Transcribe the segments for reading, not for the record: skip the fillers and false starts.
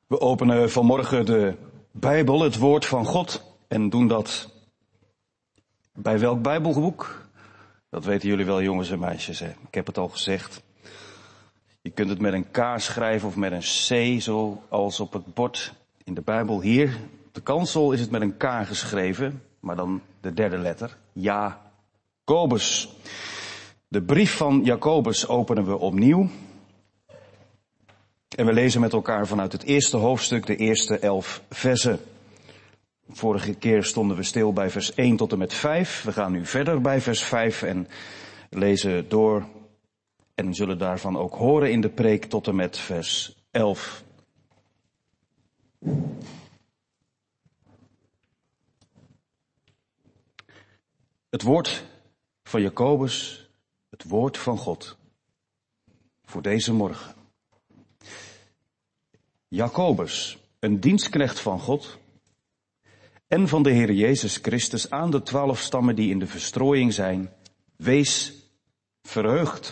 We openen vanmorgen de Bijbel, het woord van God, en doen dat bij welk Bijbelboek? Dat weten jullie wel, jongens en meisjes. Hè? Ik heb het al gezegd. Je kunt het met een K schrijven of met een C, zoals op het bord in de Bijbel hier. Op de kansel is het met een K geschreven, maar dan de derde letter. Jacobus. De brief van Jacobus openen we opnieuw. En we lezen met elkaar vanuit het eerste hoofdstuk, de eerste 11 versen. Vorige keer stonden we stil bij vers 1 tot en met 5. We gaan nu verder bij vers 5 en lezen door. En zullen daarvan ook horen in de preek tot en met vers 11. Het woord van Jacobus, het woord van God, voor deze morgen. Jacobus, een dienstknecht van God en van de Heer Jezus Christus aan de 12 stammen die in de verstrooiing zijn, wees verheugd.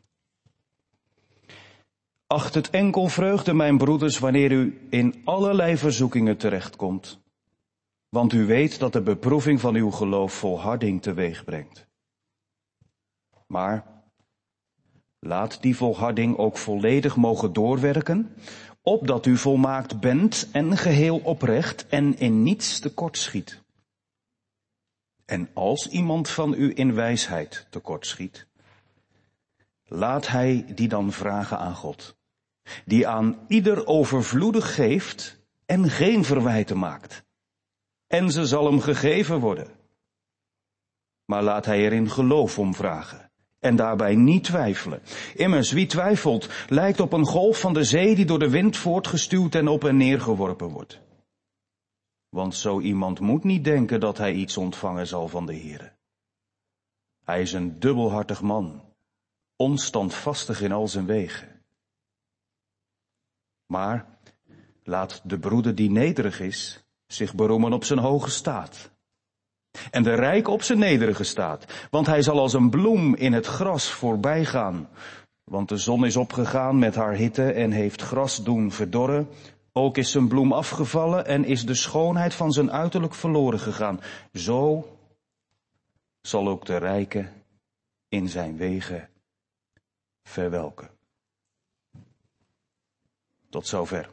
Acht het enkel vreugde, mijn broeders, wanneer u in allerlei verzoekingen terechtkomt. Want u weet dat de beproeving van uw geloof volharding teweeg brengt. Maar laat die volharding ook volledig mogen doorwerken, opdat u volmaakt bent en geheel oprecht en in niets tekortschiet. En als iemand van u in wijsheid tekortschiet, laat hij die dan vragen aan God, die aan ieder overvloedig geeft en geen verwijten maakt. En ze zal hem gegeven worden. Maar laat hij er in geloof om vragen en daarbij niet twijfelen. Immers, wie twijfelt, lijkt op een golf van de zee die door de wind voortgestuwd en op en neer geworpen wordt. Want zo iemand moet niet denken dat hij iets ontvangen zal van de Heere. Hij is een dubbelhartig man, onstandvastig in al zijn wegen. Maar laat de broeder die nederig is zich beroemen op zijn hoge staat. En de rijk op zijn nederige staat. Want hij zal als een bloem in het gras voorbij gaan. Want de zon is opgegaan met haar hitte en heeft gras doen verdorren. Ook is zijn bloem afgevallen en is de schoonheid van zijn uiterlijk verloren gegaan. Zo zal ook de rijke in zijn wegen verwelken. Tot zover.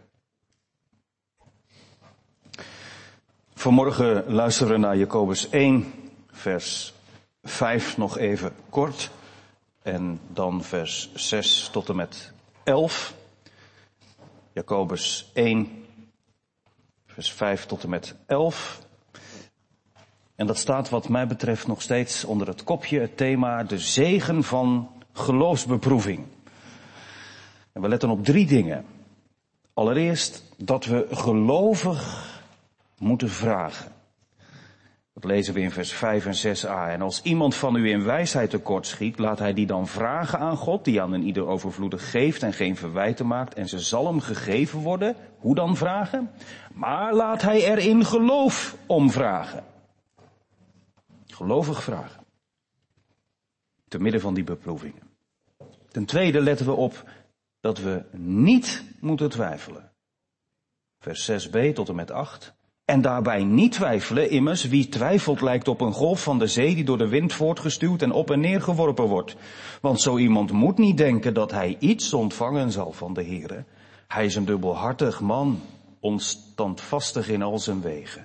Vanmorgen luisteren we naar Jacobus 1, vers 5 nog even kort. En dan vers 6 tot en met 11. Jacobus 1, vers 5 tot en met 11. En dat staat wat mij betreft nog steeds onder het kopje, het thema, de zegen van geloofsbeproeving. En we letten op 3 dingen. Allereerst dat we gelovig moeten vragen. Dat lezen we in vers 5 en 6a. En als iemand van u in wijsheid tekortschiet, laat hij die dan vragen aan God, die aan een ieder overvloedig geeft en geen verwijten maakt, en ze zal hem gegeven worden. Hoe dan vragen? Maar laat hij er in geloof om vragen. Gelovig vragen. Te midden van die beproevingen. Ten tweede letten we op dat we niet moeten twijfelen. Vers 6b tot en met 8. En daarbij niet twijfelen, immers, wie twijfelt lijkt op een golf van de zee die door de wind voortgestuwd en op en neer geworpen wordt. Want zo iemand moet niet denken dat hij iets ontvangen zal van de Heere. Hij is een dubbelhartig man, onstandvastig in al zijn wegen.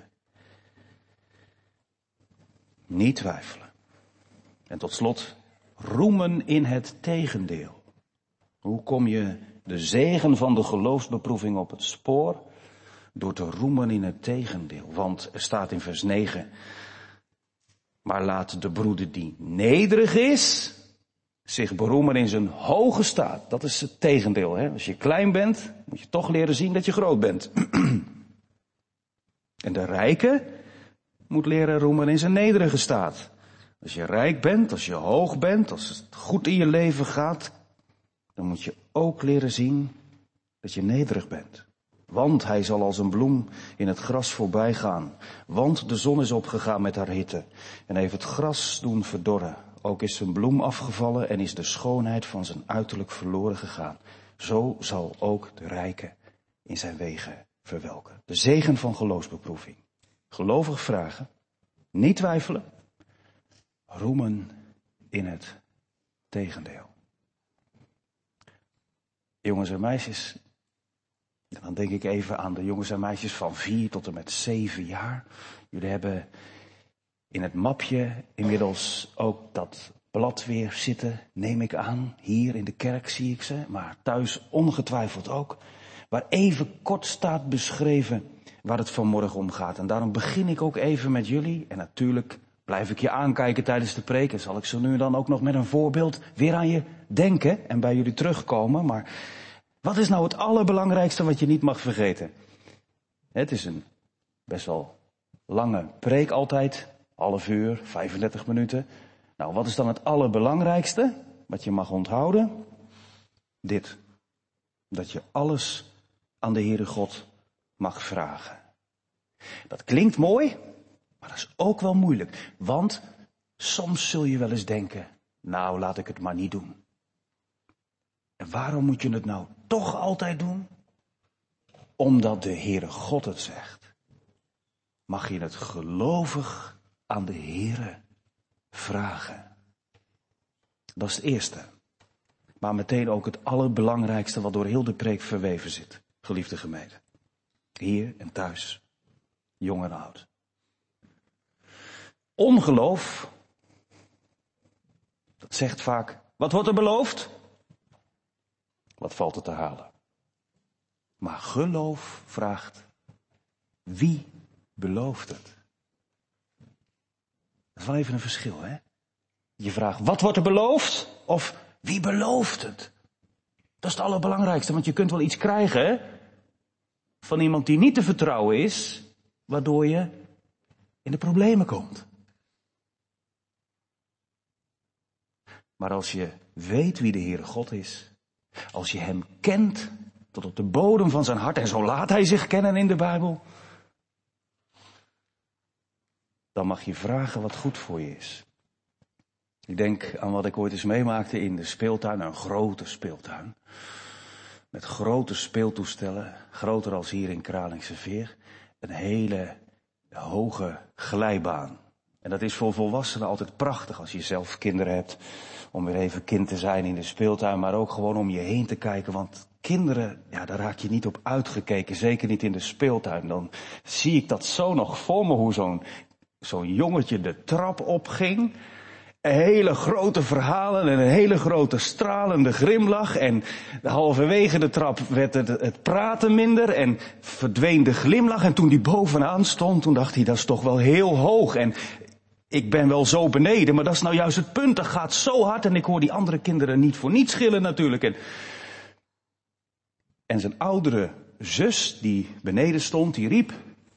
Niet twijfelen. En tot slot, roemen in het tegendeel. Hoe kom je de zegen van de geloofsbeproeving op het spoor? Door te roemen in het tegendeel. Want er staat in vers 9. Maar laat de broeder die nederig is zich beroemen in zijn hoge staat. Dat is het tegendeel. Hè? Als je klein bent, moet je toch leren zien dat je groot bent. En de rijke moet leren roemen in zijn nederige staat. Als je rijk bent, als je hoog bent, als het goed in je leven gaat, dan moet je ook leren zien dat je nederig bent. Want hij zal als een bloem in het gras voorbij gaan. Want de zon is opgegaan met haar hitte en heeft het gras doen verdorren. Ook is zijn bloem afgevallen en is de schoonheid van zijn uiterlijk verloren gegaan. Zo zal ook de rijke in zijn wegen verwelken. De zegen van geloofsbeproeving. Gelovig vragen, niet twijfelen, roemen in het tegendeel. Jongens en meisjes, dan denk ik even aan de jongens en meisjes van 4 tot en met 7 jaar. Jullie hebben in het mapje inmiddels ook dat blad weer zitten, neem ik aan. Hier in de kerk zie ik ze, maar thuis ongetwijfeld ook. Waar even kort staat beschreven waar het vanmorgen om gaat. En daarom begin ik ook even met jullie. En natuurlijk blijf ik je aankijken tijdens de preek. En zal ik zo nu en dan ook nog met een voorbeeld weer aan je denken en bij jullie terugkomen. Maar wat is nou het allerbelangrijkste wat je niet mag vergeten? Het is een best wel lange preek altijd. Half uur, 35 minuten. Nou, wat is dan het allerbelangrijkste wat je mag onthouden? Dit. Dat je alles aan de Heere God mag vragen. Dat klinkt mooi, maar dat is ook wel moeilijk. Want soms zul je wel eens denken, nou laat ik het maar niet doen. En waarom moet je het nou toch altijd doen? Omdat de Heere God het zegt. Mag je het gelovig aan de Heere vragen. Dat is het eerste. Maar meteen ook het allerbelangrijkste wat door heel de preek verweven zit. Geliefde gemeente. Hier en thuis. Jong en oud. Ongeloof. Dat zegt vaak. Wat wordt er beloofd? Wat valt er te halen? Maar geloof vraagt. Wie belooft het? Dat is wel even een verschil, hè? Je vraagt, wat wordt er beloofd? Of wie belooft het? Dat is het allerbelangrijkste, want je kunt wel iets krijgen, hè? Van iemand die niet te vertrouwen is, waardoor je in de problemen komt. Maar als je weet wie de Heere God is, als je hem kent tot op de bodem van zijn hart, en zo laat hij zich kennen in de Bijbel, dan mag je vragen wat goed voor je is. Ik denk aan wat ik ooit eens meemaakte in de speeltuin, een grote speeltuin. Met grote speeltoestellen, groter als hier in Kralingse Veer. Een hele hoge glijbaan. En dat is voor volwassenen altijd prachtig als je zelf kinderen hebt. Om weer even kind te zijn in de speeltuin, maar ook gewoon om je heen te kijken. Want kinderen, ja, daar raak je niet op uitgekeken, zeker niet in de speeltuin. Dan zie ik dat zo nog voor me, hoe zo'n jongetje de trap opging. Hele grote verhalen en een hele grote stralende grimlach. En halverwege de trap werd het praten minder en verdween de glimlach. En toen die bovenaan stond, toen dacht hij, dat is toch wel heel hoog. En ik ben wel zo beneden, maar dat is nou juist het punt. Dat gaat zo hard en ik hoor die andere kinderen niet voor niets gillen natuurlijk. En zijn oudere zus, die beneden stond, die riep,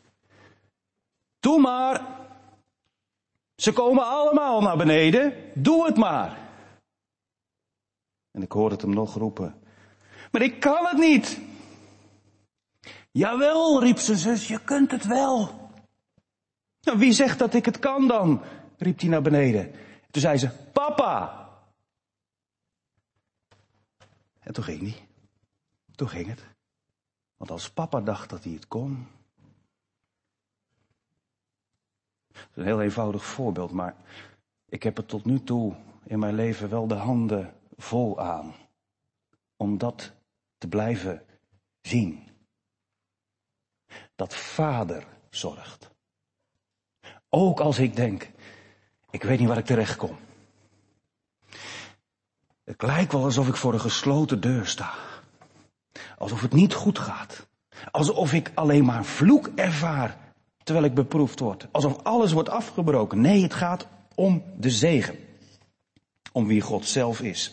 doe maar. Ze komen allemaal naar beneden, doe het maar. En ik hoorde het hem nog roepen, maar ik kan het niet. Jawel, riep zijn zus, je kunt het wel. Nou, wie zegt dat ik het kan dan? Riep hij naar beneden. Toen zei ze, papa. En toen ging hij. Toen ging het. Want als papa dacht dat hij het kon. Dat is een heel eenvoudig voorbeeld, maar ik heb er tot nu toe in mijn leven wel de handen vol aan. Om dat te blijven zien. Dat Vader zorgt. Ook als ik denk, ik weet niet waar ik terecht kom. Het lijkt wel alsof ik voor een gesloten deur sta. Alsof het niet goed gaat. Alsof ik alleen maar vloek ervaar terwijl ik beproefd word. Alsof alles wordt afgebroken. Nee, het gaat om de zegen. Om wie God zelf is.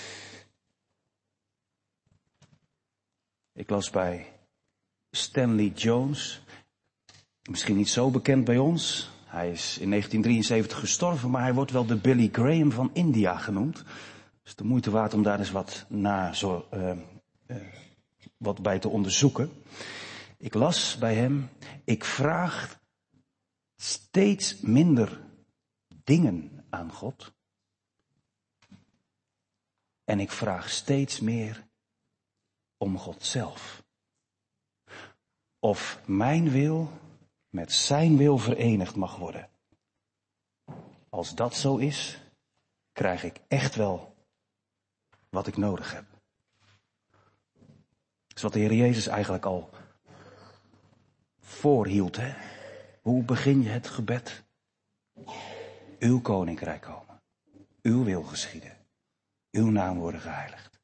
Ik las bij Stanley Jones. Misschien niet zo bekend bij ons. Hij is in 1973 gestorven, maar hij wordt wel de Billy Graham van India genoemd. Het is de moeite waard om daar eens wat bij te onderzoeken. Ik las bij hem, ik vraag steeds minder dingen aan God. En ik vraag steeds meer om God zelf. of mijn wil met zijn wil verenigd mag worden. Als dat zo is, krijg ik echt wel wat ik nodig heb. Dat is wat de Heer Jezus eigenlijk al voorhield. Hè? Hoe begin je het gebed? Uw koninkrijk komen. Uw wil geschieden. Uw naam worden geheiligd.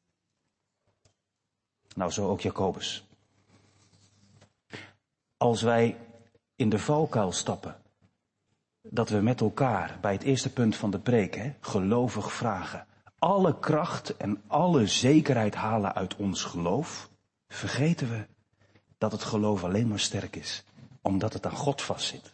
Nou, zo ook Jacobus. Als wij in de valkuil stappen, dat we met elkaar bij het eerste punt van de preek, gelovig vragen, alle kracht en alle zekerheid halen uit ons geloof, vergeten we dat het geloof alleen maar sterk is, omdat het aan God vastzit.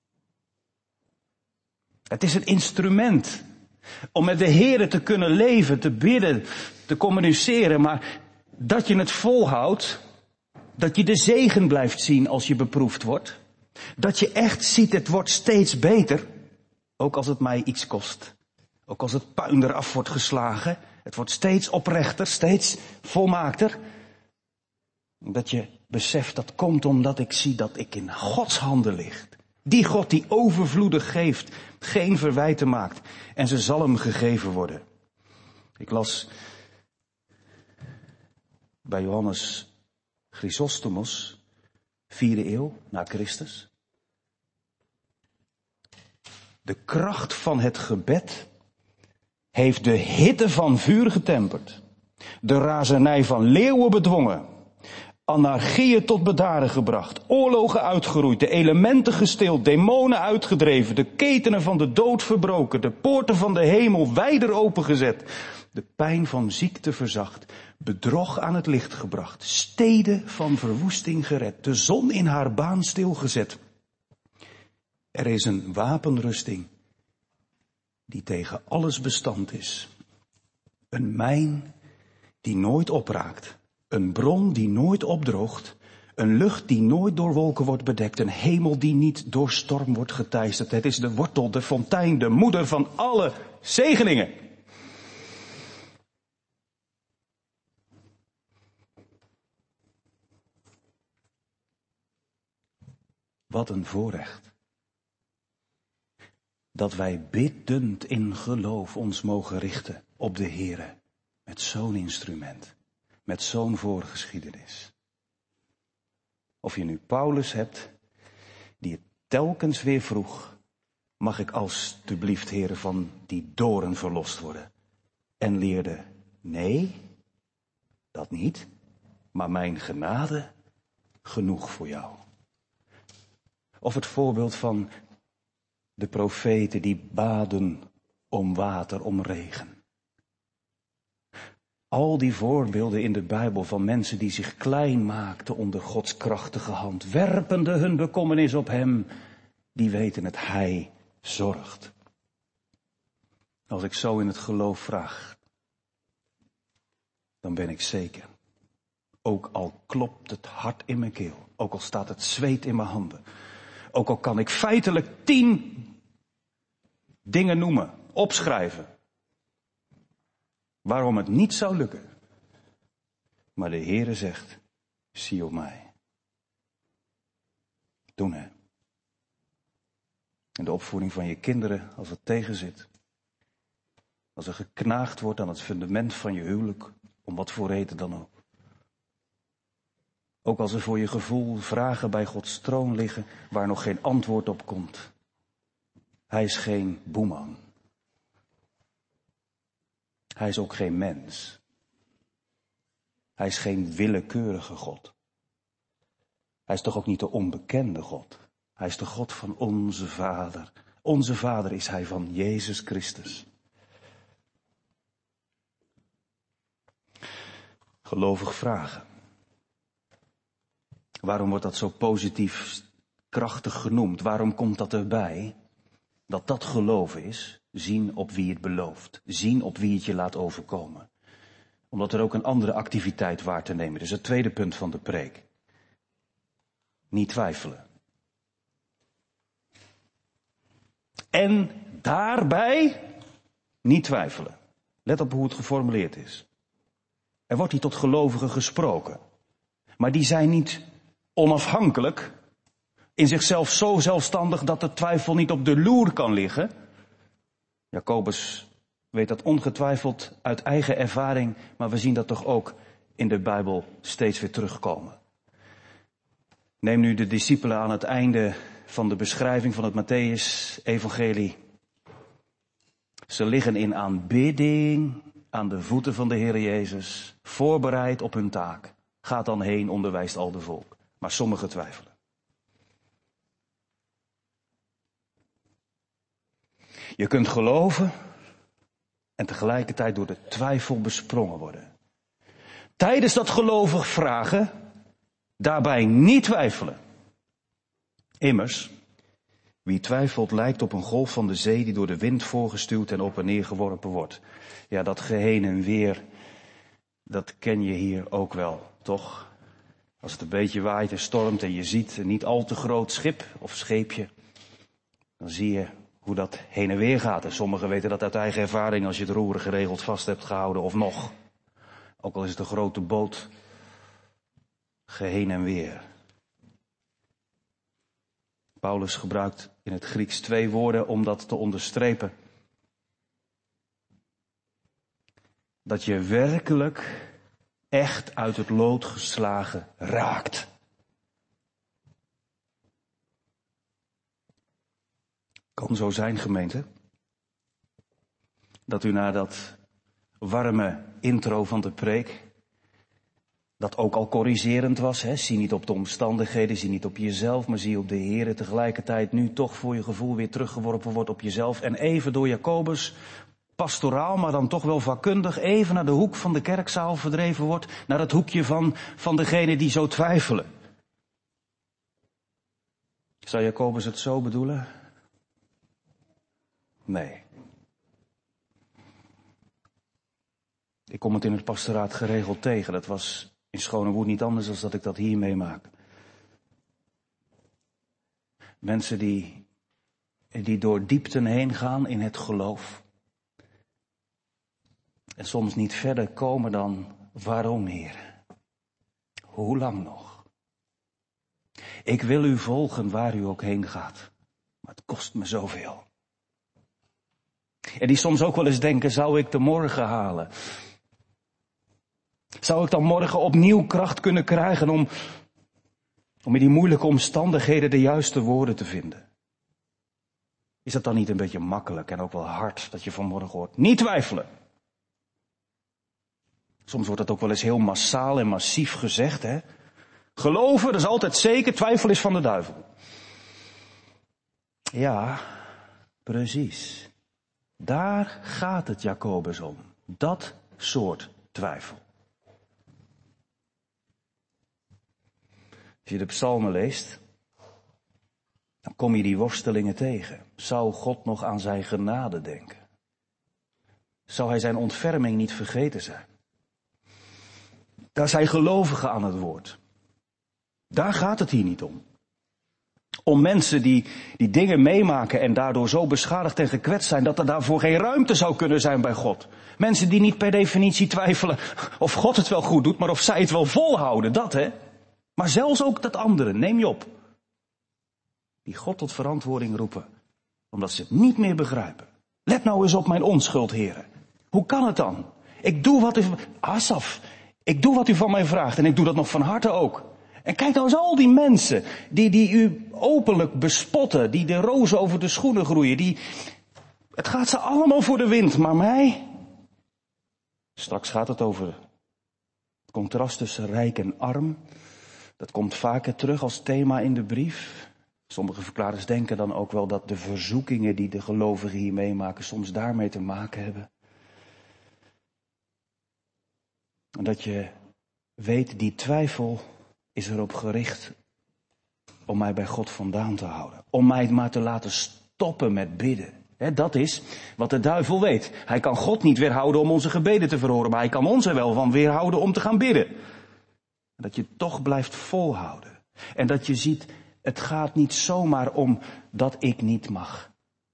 Het is een instrument om met de Heere te kunnen leven, te bidden, te communiceren, maar dat je het volhoudt, dat je de zegen blijft zien als je beproefd wordt, dat je echt ziet het wordt steeds beter, ook als het mij iets kost. Ook als het puin eraf wordt geslagen, het wordt steeds oprechter, steeds volmaakter. Dat je beseft dat komt omdat ik zie dat ik in Gods handen ligt. Die God die overvloedig geeft, geen verwijten maakt en ze zal hem gegeven worden. Ik las bij Johannes Chrysostomos, 4e eeuw na Christus. De kracht van het gebed heeft de hitte van vuur getemperd, de razernij van leeuwen bedwongen, anarchieën tot bedaren gebracht, oorlogen uitgeroeid, de elementen gestild, demonen uitgedreven, de ketenen van de dood verbroken, de poorten van de hemel wijder opengezet, de pijn van ziekte verzacht, bedrog aan het licht gebracht, steden van verwoesting gered, de zon in haar baan stilgezet. Er is een wapenrusting die tegen alles bestand is. Een mijn die nooit opraakt. Een bron die nooit opdroogt. Een lucht die nooit door wolken wordt bedekt. Een hemel die niet door storm wordt geteisterd. Het is de wortel, de fontein, de moeder van alle zegeningen. Wat een voorrecht. Dat wij biddend in geloof ons mogen richten op de Heere. Met zo'n instrument. Met zo'n voorgeschiedenis. Of je nu Paulus hebt, die het telkens weer vroeg. Mag ik alstublieft, Heere, van die doorn verlost worden? En leerde, nee, dat niet. Maar mijn genade, genoeg voor jou. Of het voorbeeld van de profeten die baden om water, om regen. Al die voorbeelden in de Bijbel van mensen die zich klein maakten onder Gods krachtige hand, werpende hun bekommernis op hem, die weten het, hij zorgt. Als ik zo in het geloof vraag, dan ben ik zeker. Ook al klopt het hart in mijn keel, ook al staat het zweet in mijn handen, ook al kan ik feitelijk 10 dingen noemen, opschrijven, waarom het niet zou lukken. Maar de Heere zegt, zie op mij. Doen hè. In de opvoeding van je kinderen, als het tegenzit. Als er geknaagd wordt aan het fundament van je huwelijk, om wat voor reden dan ook. Ook als er voor je gevoel vragen bij Gods troon liggen, waar nog geen antwoord op komt. Hij is geen boeman. Hij is ook geen mens. Hij is geen willekeurige God. Hij is toch ook niet de onbekende God. Hij is de God van onze Vader. Onze Vader is hij van Jezus Christus. Gelovig vragen. Waarom wordt dat zo positief krachtig genoemd? Waarom komt dat erbij? Dat geloof is, zien op wie het belooft. Zien op wie het je laat overkomen. Omdat er ook een andere activiteit waar te nemen is. Het tweede punt van de preek. Niet twijfelen. En daarbij niet twijfelen. Let op hoe het geformuleerd is. Er wordt hier tot gelovigen gesproken. Maar die zijn niet onafhankelijk, in zichzelf zo zelfstandig dat de twijfel niet op de loer kan liggen. Jacobus weet dat ongetwijfeld uit eigen ervaring, maar we zien dat toch ook in de Bijbel steeds weer terugkomen. Neem nu de discipelen aan het einde van de beschrijving van het Mattheüs-evangelie. Ze liggen in aanbidding aan de voeten van de Heer Jezus, voorbereid op hun taak. Gaat dan heen, onderwijst al de volk. Maar sommigen twijfelen. Je kunt geloven en tegelijkertijd door de twijfel besprongen worden. Tijdens dat gelovig vragen, daarbij niet twijfelen. Immers, wie twijfelt lijkt op een golf van de zee die door de wind voorgestuwd en op en neer geworpen wordt. Ja, dat geheen en weer, dat ken je hier ook wel, toch? Als het een beetje waait en stormt en je ziet een niet al te groot schip of scheepje, dan zie je hoe dat heen en weer gaat. En sommigen weten dat uit eigen ervaring als je het roer geregeld vast hebt gehouden of nog. Ook al is het een grote boot, geheen en weer. Paulus gebruikt in het Grieks 2 woorden om dat te onderstrepen. Dat je werkelijk echt uit het lood geslagen raakt. Kan zo zijn, gemeente, dat u na dat warme intro van de preek, dat ook al corrigerend was, hè? Zie niet op de omstandigheden, zie niet op jezelf, maar zie op de Heer, tegelijkertijd nu toch voor je gevoel weer teruggeworpen wordt op jezelf en even door Jacobus, pastoraal, maar dan toch wel vakkundig, even naar de hoek van de kerkzaal verdreven wordt, naar het hoekje van degene die zo twijfelen. Zou Jacobus het zo bedoelen? Nee. Ik kom het in het pastoraat geregeld tegen. Dat was in Schonewoerd niet anders dan dat ik dat hier meemaak. Mensen die door diepten heen gaan in het geloof. En soms niet verder komen dan, waarom, Heer? Hoe lang nog? Ik wil u volgen waar u ook heen gaat. Maar het kost me zoveel. En die soms ook wel eens denken, zou ik de morgen halen? Zou ik dan morgen opnieuw kracht kunnen krijgen om in die moeilijke omstandigheden de juiste woorden te vinden? Is dat dan niet een beetje makkelijk en ook wel hard dat je vanmorgen hoort? Niet twijfelen. Soms wordt dat ook wel eens heel massaal en massief gezegd, hè? Geloven, dat is altijd zeker, twijfel is van de duivel. Ja, precies. Daar gaat het Jacobus om. Dat soort twijfel. Als je de psalmen leest, dan kom je die worstelingen tegen. Zou God nog aan zijn genade denken? Zou hij zijn ontferming niet vergeten zijn? Daar zijn gelovigen aan het woord. Daar gaat het hier niet om. Om mensen die dingen meemaken en daardoor zo beschadigd en gekwetst zijn dat er daarvoor geen ruimte zou kunnen zijn bij God. Mensen die niet per definitie twijfelen of God het wel goed doet, maar of zij het wel volhouden, dat hè. Maar zelfs ook dat andere, neem je op. Die God tot verantwoording roepen, omdat ze het niet meer begrijpen. Let nou eens op mijn onschuld, heren. Hoe kan het dan? Ik doe wat u van mij vraagt en ik doe dat nog van harte ook. En kijk nou eens al die mensen die u openlijk bespotten, die de rozen over de schoenen groeien, het gaat ze allemaal voor de wind, maar mij? Straks gaat het over het contrast tussen rijk en arm. Dat komt vaker terug als thema in de brief. Sommige verklaarders denken dan ook wel dat de verzoekingen die de gelovigen hier meemaken soms daarmee te maken hebben. En dat je weet, die twijfel is erop gericht om mij bij God vandaan te houden. Om mij maar te laten stoppen met bidden. Dat is wat de duivel weet. Hij kan God niet weerhouden om onze gebeden te verhoren, maar hij kan ons er wel van weerhouden om te gaan bidden. Dat je toch blijft volhouden. En dat je ziet, het gaat niet zomaar om dat ik niet mag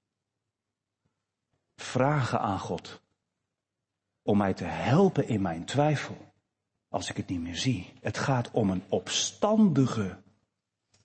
vragen aan God om mij te helpen in mijn twijfel. Als ik het niet meer zie. Het gaat om een opstandige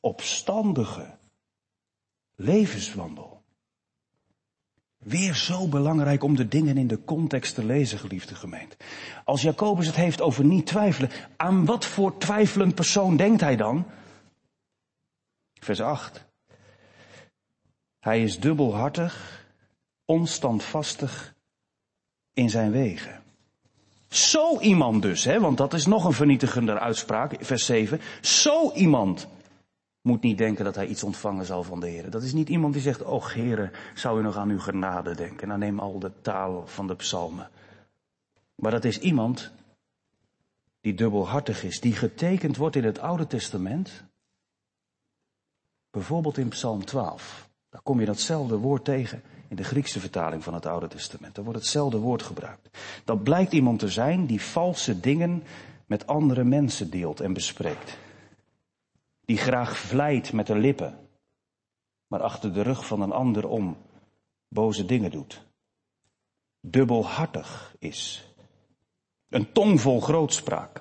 opstandige levenswandel. Weer zo belangrijk om de dingen in de context te lezen, geliefde gemeente. Als Jacobus het heeft over niet twijfelen, aan wat voor twijfelend persoon denkt hij dan? Vers 8. Hij is dubbelhartig, onstandvastig in zijn wegen. Zo iemand dus, want dat is nog een vernietigender uitspraak, vers 7. Zo iemand moet niet denken dat hij iets ontvangen zal van de Heer. Dat is niet iemand die zegt, och Heere, zou u nog aan uw genade denken? Nou, neem al de taal van de psalmen. Maar dat is iemand die dubbelhartig is, die getekend wordt in het Oude Testament. Bijvoorbeeld in Psalm 12. Daar kom je datzelfde woord tegen in de Griekse vertaling van het Oude Testament. Daar wordt hetzelfde woord gebruikt. Dat blijkt iemand te zijn die valse dingen met andere mensen deelt en bespreekt. Die graag vleit met de lippen, maar achter de rug van een ander om boze dingen doet. Dubbelhartig is. Een tong vol grootspraak.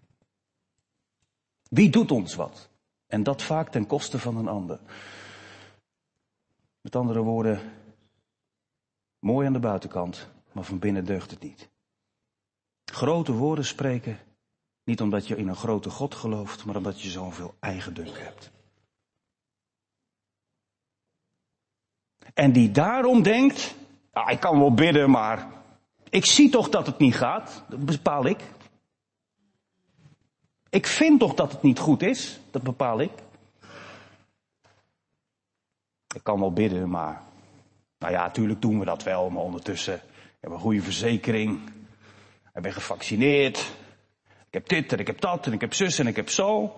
Wie doet ons wat? En dat vaak ten koste van een ander. Met andere woorden, mooi aan de buitenkant, maar van binnen deugt het niet. Grote woorden spreken, niet omdat je in een grote God gelooft, maar omdat je zoveel eigendunk hebt. En die daarom denkt, ik kan wel bidden, maar ik zie toch dat het niet gaat, dat bepaal ik. Ik vind toch dat het niet goed is, dat bepaal ik. Ik kan wel bidden, maar natuurlijk doen we dat wel, maar ondertussen hebben we een goede verzekering. Ik ben gevaccineerd. Ik heb dit en ik heb dat en ik heb zus en ik heb zo.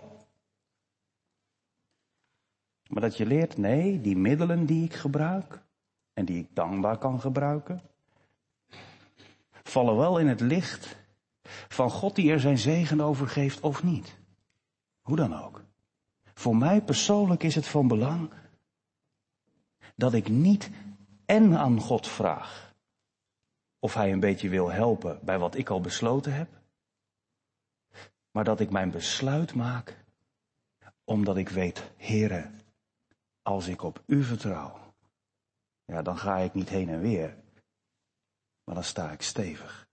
Maar dat je leert, nee, die middelen die ik gebruik en die ik dankbaar kan gebruiken, vallen wel in het licht van God die er zijn zegen over geeft of niet. Hoe dan ook. Voor mij persoonlijk is het van belang dat ik niet en aan God vraag of hij een beetje wil helpen bij wat ik al besloten heb, maar dat ik mijn besluit maak omdat ik weet, Heere, als ik op u vertrouw, dan ga ik niet heen en weer, maar dan sta ik stevig.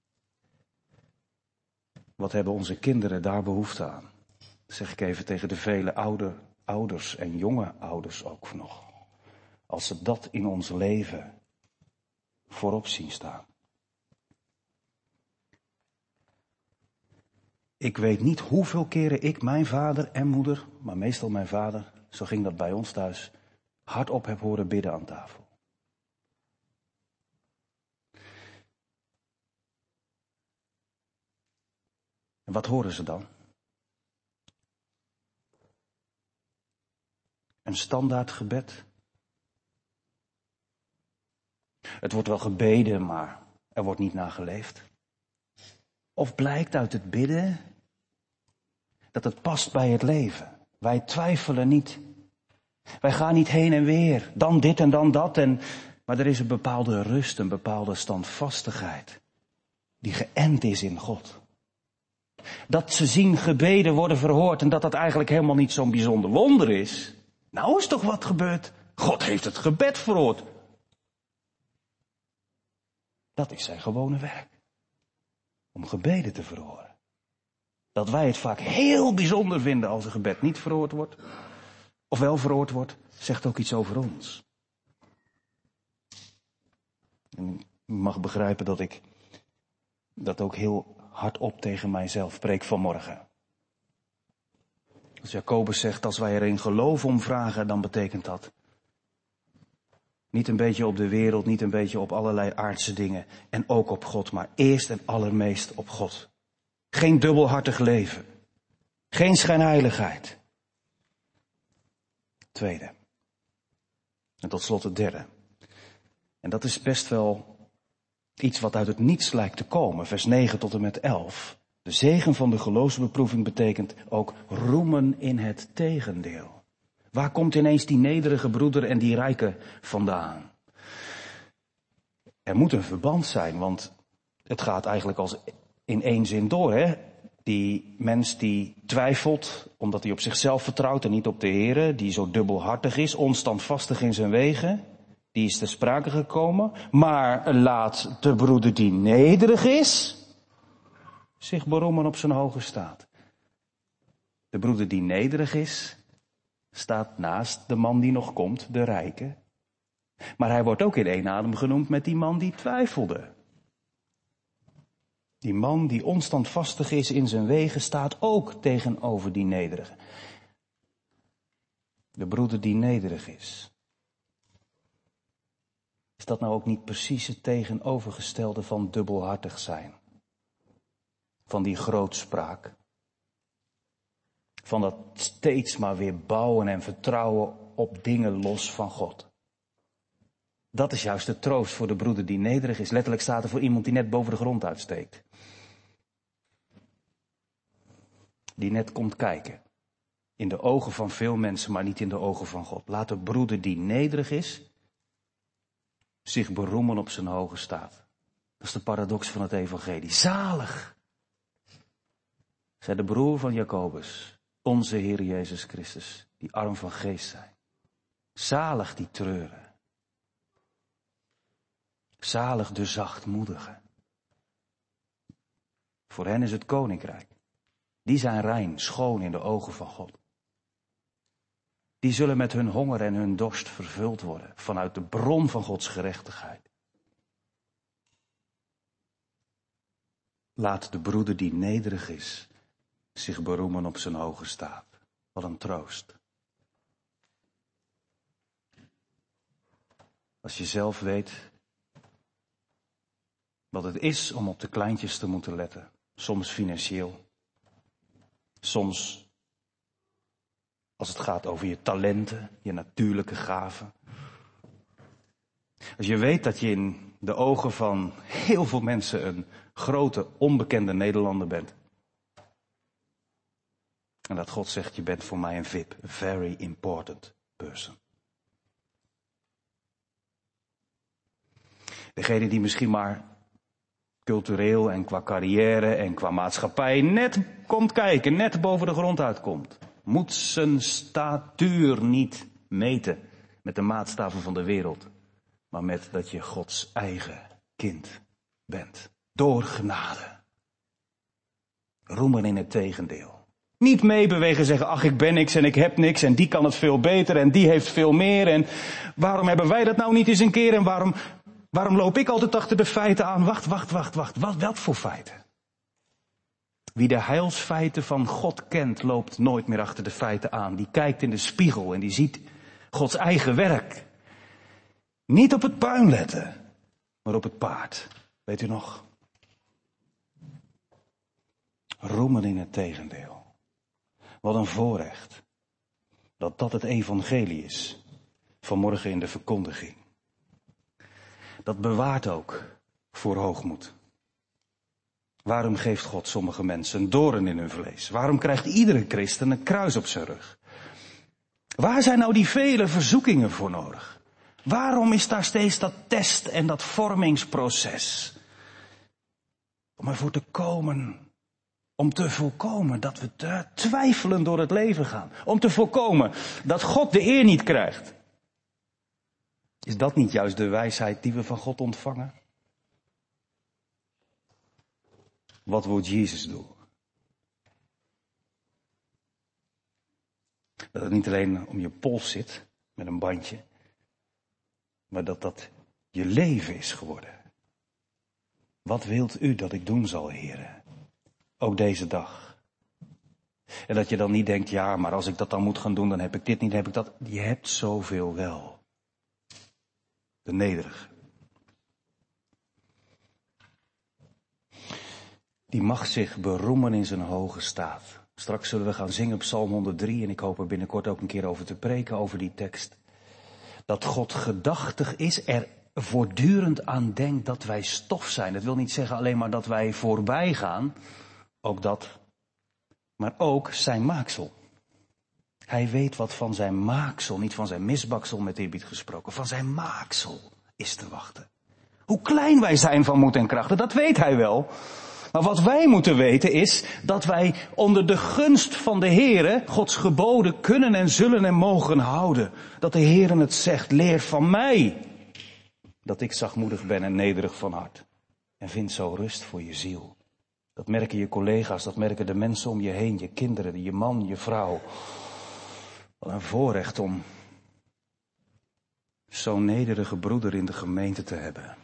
Wat hebben onze kinderen daar behoefte aan? Dat zeg ik even tegen de vele oude ouders en jonge ouders ook nog. Als ze dat in ons leven voorop zien staan. Ik weet niet hoeveel keren ik mijn vader en moeder, maar meestal mijn vader, zo ging dat bij ons thuis, hardop heb horen bidden aan tafel. En wat horen ze dan? Een standaard gebed. Het wordt wel gebeden, maar er wordt niet naar geleefd. Of blijkt uit het bidden dat het past bij het leven. Wij twijfelen niet. Wij gaan niet heen en weer. Dan dit en dan dat. Maar er is een bepaalde rust, een bepaalde standvastigheid. Die geënt is in God. Dat ze zien gebeden worden verhoord en dat dat eigenlijk helemaal niet zo'n bijzonder wonder is. Nou is toch wat gebeurd? God heeft het gebed verhoord. Dat is zijn gewone werk. Om gebeden te verhoren. Dat wij het vaak heel bijzonder vinden als een gebed niet verhoord wordt. Of wel verhoord wordt, zegt ook iets over ons. En u mag begrijpen dat ik dat ook heel hardop tegen mijzelf preek vanmorgen. Als Jacobus zegt, als wij er in geloof om vragen, dan betekent dat niet een beetje op de wereld, niet een beetje op allerlei aardse dingen. En ook op God, maar eerst en allermeest op God. Geen dubbelhartig leven. Geen schijnheiligheid. Tweede. En tot slot het derde. En dat is best wel iets wat uit het niets lijkt te komen. Vers 9 tot en met 11. De zegen van de geloofsbeproeving betekent ook roemen in het tegendeel. Waar komt ineens die nederige broeder en die rijke vandaan? Er moet een verband zijn, want het gaat eigenlijk als in één zin door, hè? Die mens die twijfelt, omdat hij op zichzelf vertrouwt en niet op de Heere, die zo dubbelhartig is, onstandvastig in zijn wegen, die is ter sprake gekomen. Maar laat de broeder die nederig is, zich beroemen op zijn hoge staat. De broeder die nederig is, staat naast de man die nog komt, de rijke. Maar hij wordt ook in één adem genoemd met die man die twijfelde. Die man die onstandvastig is in zijn wegen staat ook tegenover die nederige. De broeder die nederig is. Is dat nou ook niet precies het tegenovergestelde van dubbelhartig zijn? Van die grootspraak? Van dat steeds maar weer bouwen en vertrouwen op dingen los van God? Dat is juist de troost voor de broeder die nederig is. Letterlijk staat er voor iemand die net boven de grond uitsteekt. Die net komt kijken. In de ogen van veel mensen, maar niet in de ogen van God. Laat de broeder die nederig is zich beroemen op zijn hoge staat. Dat is de paradox van het evangelie. Zalig, zei de broer van Jacobus, onze Heer Jezus Christus, die arm van geest zijn. Zalig die treuren. Zalig de zachtmoedigen. Voor hen is het koninkrijk. Die zijn rein, schoon in de ogen van God. Die zullen met hun honger en hun dorst vervuld worden vanuit de bron van Gods gerechtigheid. Laat de broeder die nederig is zich beroemen op zijn hoge staat. Wat een troost. Als je zelf weet wat het is om op de kleintjes te moeten letten. Soms financieel. Soms als het gaat over je talenten, je natuurlijke gaven. Als je weet dat je in de ogen van heel veel mensen een grote, onbekende Nederlander bent. En dat God zegt, je bent voor mij een VIP, a very important person. Degene die misschien maar cultureel en qua carrière en qua maatschappij net komt kijken, net boven de grond uitkomt. Moet zijn statuur niet meten met de maatstaven van de wereld, maar met dat je Gods eigen kind bent. Door genade. Roemen in het tegendeel. Niet meebewegen, zeggen, ach ik ben niks en ik heb niks en die kan het veel beter en die heeft veel meer en waarom hebben wij dat nou niet eens een keer en waarom loop ik altijd achter de feiten aan? Wacht. Wat voor feiten? Wie de heilsfeiten van God kent, loopt nooit meer achter de feiten aan. Die kijkt in de spiegel en die ziet Gods eigen werk. Niet op het puin letten, maar op het paard. Weet u nog? Roemen in het tegendeel. Wat een voorrecht. Dat het evangelie is. Vanmorgen in de verkondiging. Dat bewaart ook voor hoogmoed. Waarom geeft God sommige mensen een doorn in hun vlees? Waarom krijgt iedere christen een kruis op zijn rug? Waar zijn nou die vele verzoekingen voor nodig? Waarom is daar steeds dat test- en dat vormingsproces? Om ervoor te komen, om te voorkomen dat we twijfelen door het leven gaan. Om te voorkomen dat God de eer niet krijgt. Is dat niet juist de wijsheid die we van God ontvangen? Wat wil Jezus doen? Dat het niet alleen om je pols zit, met een bandje, maar dat je leven is geworden. Wat wilt u dat ik doen zal, Heere? Ook deze dag. En dat je dan niet denkt, ja, maar als ik dat dan moet gaan doen, dan heb ik dit niet, heb ik dat. Je hebt zoveel wel. De nederige. Die mag zich beroemen in zijn hoge staat. Straks zullen we gaan zingen op Psalm 103 en ik hoop er binnenkort ook een keer over te preken, over die tekst. Dat God gedachtig is, er voortdurend aan denkt dat wij stof zijn. Dat wil niet zeggen alleen maar dat wij voorbij gaan, ook dat, maar ook zijn maaksel. Hij weet wat van zijn maaksel, niet van zijn misbaksel met eerbied gesproken, van zijn maaksel is te wachten. Hoe klein wij zijn van moed en krachten, dat weet hij wel. Maar wat wij moeten weten is dat wij onder de gunst van de Heere Gods geboden kunnen en zullen en mogen houden. Dat de Heere het zegt, leer van mij dat ik zachtmoedig ben en nederig van hart. En vind zo rust voor je ziel. Dat merken je collega's, dat merken de mensen om je heen, je kinderen, je man, je vrouw. Wat een voorrecht om zo'n nederige broeder in de gemeente te hebben.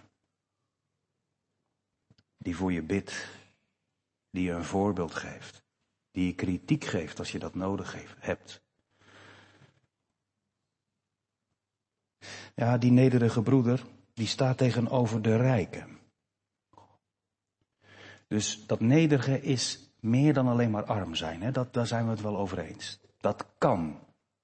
Die voor je bidt, die je een voorbeeld geeft, die je kritiek geeft als je dat nodig hebt. Ja, die nederige broeder, die staat tegenover de rijke. Dus dat nederige is meer dan alleen maar arm zijn, hè? Daar zijn we het wel over eens. Dat kan.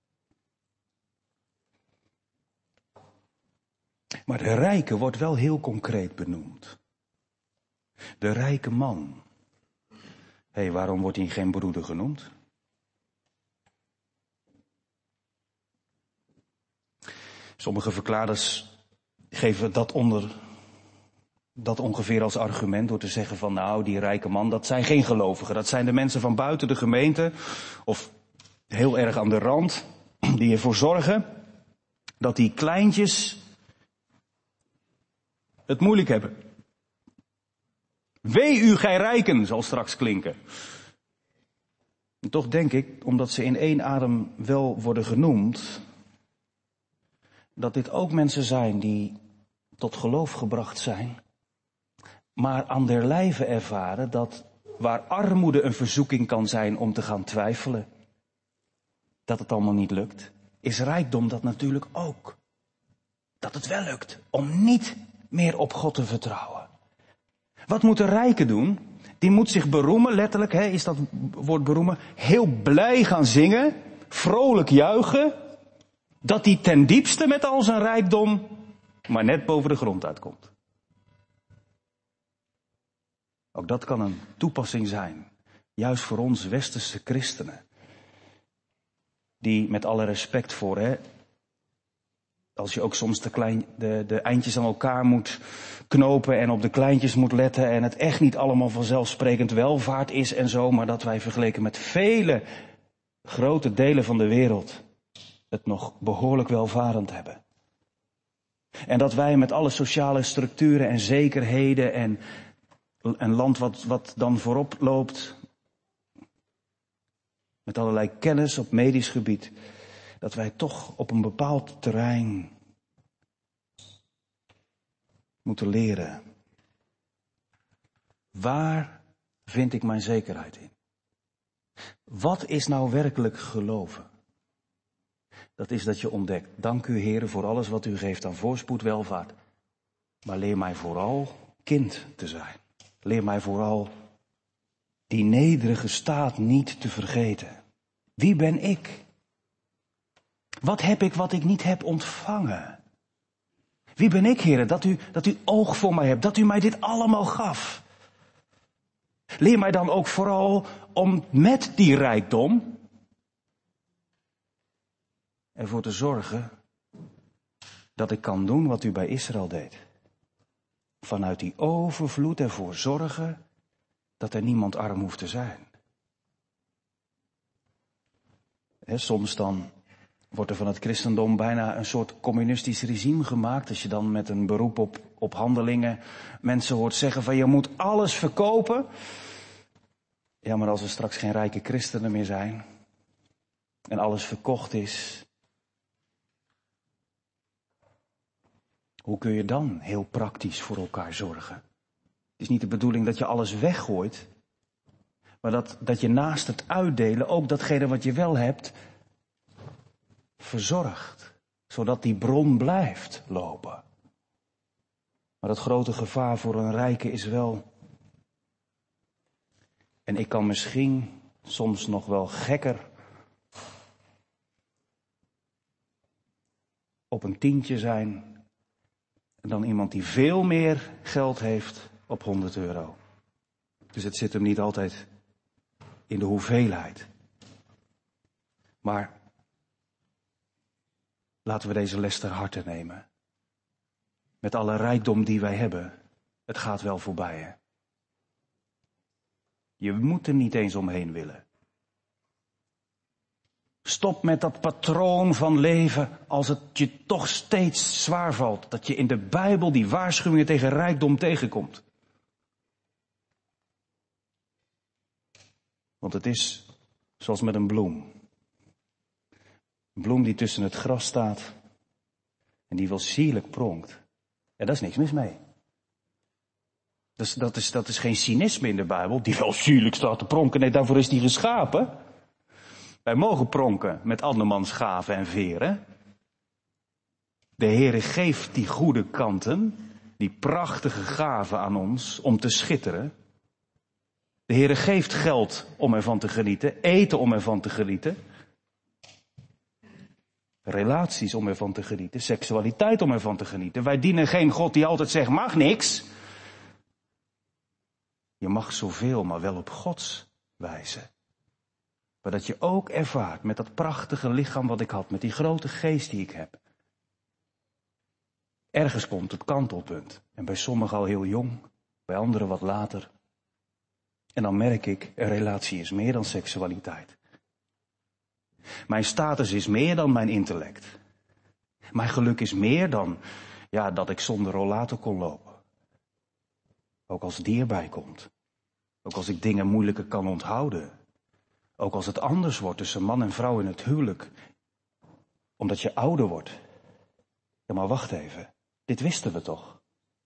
Maar de rijke wordt wel heel concreet benoemd. De rijke man. Hé, waarom wordt hij geen broeder genoemd? Sommige verklaarders geven dat ongeveer als argument door te zeggen van nou, die rijke man, dat zijn geen gelovigen. Dat zijn de mensen van buiten de gemeente of heel erg aan de rand die ervoor zorgen dat die kleintjes het moeilijk hebben. Wee u, gij rijken, zal straks klinken. En toch denk ik, omdat ze in één adem wel worden genoemd, dat dit ook mensen zijn die tot geloof gebracht zijn, maar aan der lijve ervaren dat waar armoede een verzoeking kan zijn om te gaan twijfelen, dat het allemaal niet lukt, is rijkdom dat natuurlijk ook. Dat het wel lukt om niet meer op God te vertrouwen. Wat moet de rijke doen? Die moet zich beroemen, letterlijk is dat woord beroemen, heel blij gaan zingen, vrolijk juichen, dat hij ten diepste met al zijn rijkdom maar net boven de grond uitkomt. Ook dat kan een toepassing zijn, juist voor ons westerse christenen. Die met alle respect voor, als je ook soms de eindjes aan elkaar moet knopen en op de kleintjes moet letten en het echt niet allemaal vanzelfsprekend welvaart is en zo, maar dat wij vergeleken met vele grote delen van de wereld het nog behoorlijk welvarend hebben. En dat wij met alle sociale structuren en zekerheden en een land wat dan voorop loopt, met allerlei kennis op medisch gebied, dat wij toch op een bepaald terrein moeten leren. Waar vind ik mijn zekerheid in? Wat is nou werkelijk geloven? Dat is dat je ontdekt, dank u Heere voor alles wat u geeft aan voorspoed, welvaart. Maar leer mij vooral kind te zijn. Leer mij vooral die nederige staat niet te vergeten. Wie ben ik? Wat heb ik wat ik niet heb ontvangen? Wie ben ik, Heere, dat u oog voor mij hebt, dat u mij dit allemaal gaf? Leer mij dan ook vooral om met die rijkdom ervoor te zorgen dat ik kan doen wat u bij Israël deed. Vanuit die overvloed ervoor zorgen dat er niemand arm hoeft te zijn. Soms dan wordt er van het christendom bijna een soort communistisch regime gemaakt. Als je dan met een beroep op handelingen mensen hoort zeggen van je moet alles verkopen. Ja, maar als er straks geen rijke christenen meer zijn en alles verkocht is, hoe kun je dan heel praktisch voor elkaar zorgen? Het is niet de bedoeling dat je alles weggooit, maar dat je naast het uitdelen ook datgene wat je wel hebt verzorgt, zodat die bron blijft lopen. Maar het grote gevaar voor een rijke is wel, en ik kan misschien soms nog wel gekker op een tientje zijn dan iemand die veel meer geld heeft op 100 euro. Dus het zit hem niet altijd in de hoeveelheid. Maar laten we deze les ter harte nemen. Met alle rijkdom die wij hebben, het gaat wel voorbij. Hè? Je moet er niet eens omheen willen. Stop met dat patroon van leven als het je toch steeds zwaar valt. Dat je in de Bijbel die waarschuwingen tegen rijkdom tegenkomt. Want het is zoals met een bloem. Een bloem die tussen het gras staat en die wel sierlijk pronkt. En daar is niks mis mee. Dus dat is geen cynisme in de Bijbel, die wel sierlijk staat te pronken. Nee, daarvoor is die geschapen. Wij mogen pronken met andermans gaven en veren. De Heere geeft die goede kanten, die prachtige gaven aan ons om te schitteren. De Heere geeft geld om ervan te genieten, eten om ervan te genieten. Relaties om ervan te genieten, seksualiteit om ervan te genieten. Wij dienen geen God die altijd zegt, mag niks. Je mag zoveel, maar wel op Gods wijze. Maar dat je ook ervaart met dat prachtige lichaam wat ik had, met die grote geest die ik heb. Ergens komt het kantelpunt. En bij sommigen al heel jong, bij anderen wat later. En dan merk ik, een relatie is meer dan seksualiteit. Mijn status is meer dan mijn intellect. Mijn geluk is meer dan, dat ik zonder rollator kon lopen. Ook als het dierbij komt. Ook als ik dingen moeilijker kan onthouden. Ook als het anders wordt tussen man en vrouw in het huwelijk. Omdat je ouder wordt. Ja, maar wacht even. Dit wisten we toch?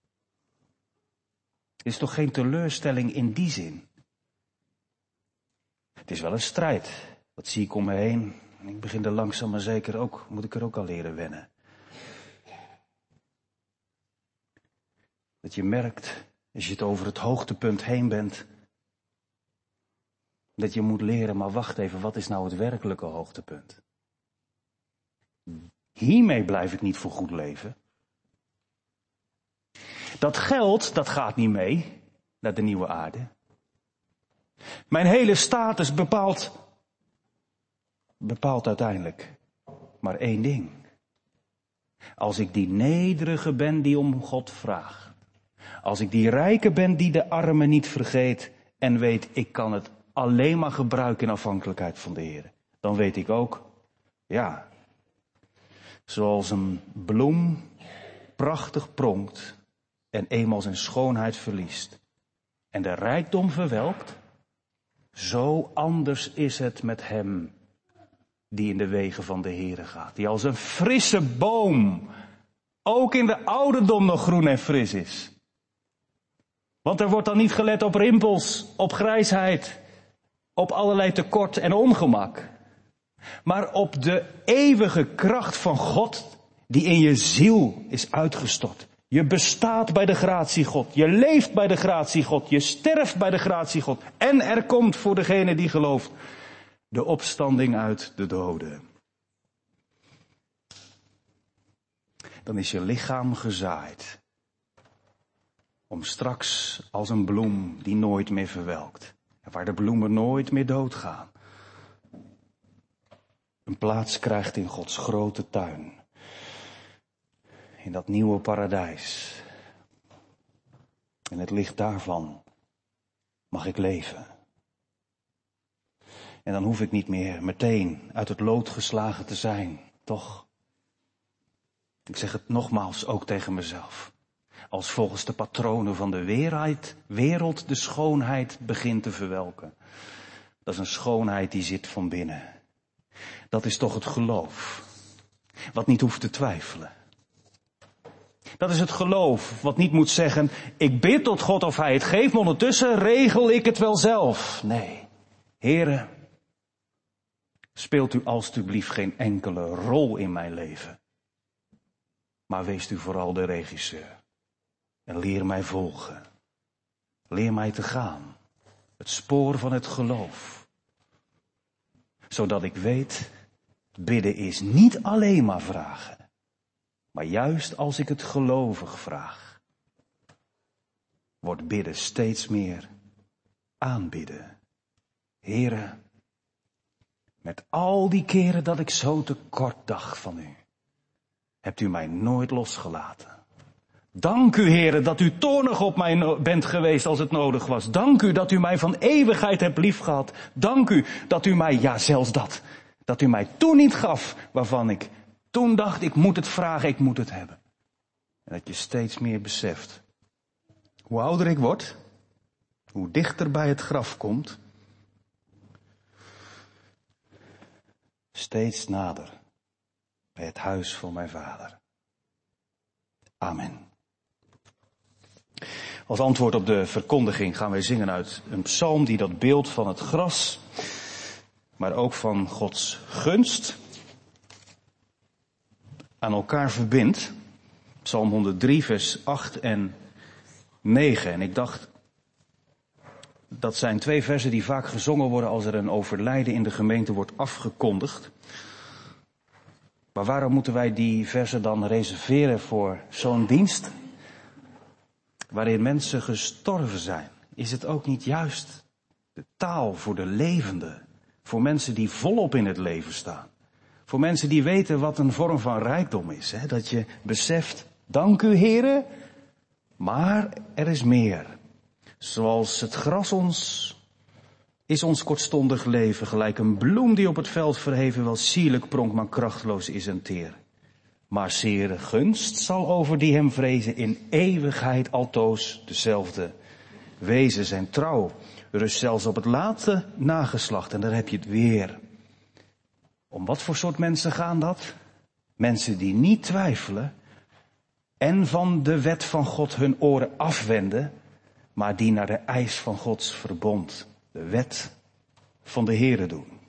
Het is toch geen teleurstelling in die zin? Het is wel een strijd. Dat zie ik om me heen. En ik begin er langzaam maar zeker ook, moet ik er ook al leren wennen. Dat je merkt, als je het over het hoogtepunt heen bent, dat je moet leren, maar wacht even, wat is nou het werkelijke hoogtepunt? Hiermee blijf ik niet voor goed leven. Dat geld, dat gaat niet mee naar de nieuwe aarde. Mijn hele status bepaalt uiteindelijk maar één ding. Als ik die nederige ben die om God vraagt. Als ik die rijke ben die de armen niet vergeet en weet ik kan het alleen maar gebruiken in afhankelijkheid van de Heer. Dan weet ik ook, zoals een bloem prachtig pronkt en eenmaal zijn schoonheid verliest en de rijkdom verwelkt, zo anders is het met hem die in de wegen van de Heere gaat. Die als een frisse boom, ook in de ouderdom nog groen en fris is. Want er wordt dan niet gelet op rimpels, op grijsheid, op allerlei tekort en ongemak. Maar op de eeuwige kracht van God die in je ziel is uitgestort. Je bestaat bij de gratie God. Je leeft bij de gratie God. Je sterft bij de gratie God. En er komt voor degene die gelooft de opstanding uit de doden. Dan is je lichaam gezaaid. Om straks als een bloem die nooit meer verwelkt. En waar de bloemen nooit meer doodgaan. Een plaats krijgt in Gods grote tuin. In dat nieuwe paradijs. In het licht daarvan mag ik leven. En dan hoef ik niet meer meteen uit het lood geslagen te zijn, toch? Ik zeg het nogmaals ook tegen mezelf. Als volgens de patronen van de wereld de schoonheid begint te verwelken. Dat is een schoonheid die zit van binnen. Dat is toch het geloof. Wat niet hoeft te twijfelen. Dat is het geloof wat niet moet zeggen, ik bid tot God of Hij het geeft, maar ondertussen regel ik het wel zelf. Nee, Heere, speelt u alstublieft geen enkele rol in mijn leven. Maar wees u vooral de regisseur. En leer mij volgen. Leer mij te gaan. Het spoor van het geloof. Zodat ik weet, bidden is niet alleen maar vragen. Maar juist als ik het gelovig vraag, wordt bidden steeds meer aanbidden. Heere, met al die keren dat ik zo tekort dacht van u, hebt u mij nooit losgelaten. Dank u, Heere, dat u toornig op mij bent geweest als het nodig was. Dank u dat u mij van eeuwigheid hebt liefgehad. Dank u dat u mij, ja zelfs dat u mij toen niet gaf waarvan ik toen dacht, ik moet het vragen, ik moet het hebben. En dat je steeds meer beseft. Hoe ouder ik word, hoe dichter bij het graf komt, steeds nader bij het huis van mijn Vader. Amen. Als antwoord op de verkondiging gaan wij zingen uit een psalm die dat beeld van het gras, maar ook van Gods gunst aan elkaar verbindt. Psalm 103 vers 8 en 9. En ik dacht, dat zijn 2 versen die vaak gezongen worden als er een overlijden in de gemeente wordt afgekondigd. Maar waarom moeten wij die versen dan reserveren voor zo'n dienst waarin mensen gestorven zijn? Is het ook niet juist de taal voor de levenden, voor mensen die volop in het leven staan? Voor mensen die weten wat een vorm van rijkdom is. Hè? Dat je beseft, dank u Heere, maar er is meer. Zoals het gras is ons kortstondig leven gelijk een bloem die op het veld verheven wel sierlijk pronkt, maar krachtloos is en teer. Maar zere gunst zal over die hem vrezen in eeuwigheid altoos dezelfde wezen. Zijn trouw rust zelfs op het late nageslacht. En daar heb je het weer. Om wat voor soort mensen gaan dat? Mensen die niet twijfelen en van de wet van God hun oren afwenden, maar die naar de eis van Gods verbond, de wet van de Heere doen.